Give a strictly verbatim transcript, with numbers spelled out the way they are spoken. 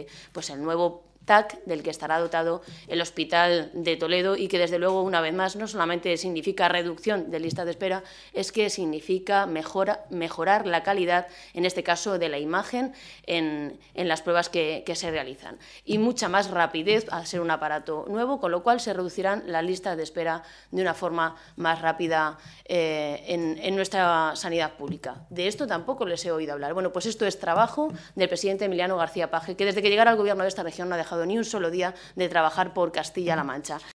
de pues, el nuevo T A C del que estará dotado el Hospital de Toledo y que, desde luego, una vez más, no solamente significa reducción de listas de espera, es que significa mejora, mejorar la calidad, en este caso, de la imagen en, en las pruebas que, que se realizan. Y mucha más rapidez al ser un aparato nuevo, con lo cual se reducirán las listas de espera de una forma más rápida eh, en, en nuestra sanidad pública. De esto tampoco les he oído hablar. Bueno, pues esto es trabajo del presidente Emiliano García Paje, que desde que llegara al Gobierno de esta región no ha dejado ni un solo día de trabajar por Castilla-La Mancha.